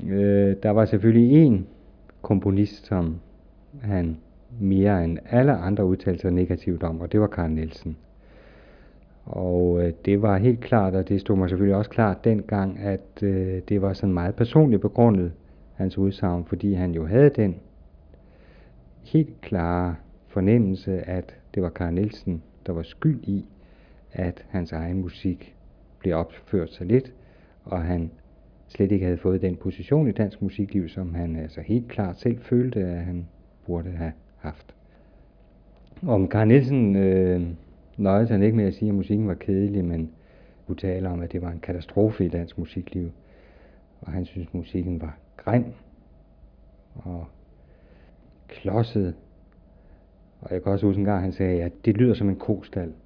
Der var selvfølgelig en komponist, som han mere end alle andre udtalte sig negativt om, og det var Carl Nielsen. Og det var helt klart, og det stod mig selvfølgelig også klart dengang, at det var sådan meget personligt begrundet, hans udsagn, fordi han jo havde den helt klare fornemmelse, at det var Carl Nielsen, der var skyld i, at hans egen musik blev opført så lidt, og han slet ikke havde fået den position i dansk musikliv, som han altså helt klart selv følte, at han burde have haft. Om Carl Nielsen nøjede han ikke med at sige, at musikken var kedelig, men kunne tale om, at det var en katastrofe i dansk musikliv. Og han synes, musikken var grim og klodset. Og jeg kan også huske en gang, han sagde, at det lyder som en kostal.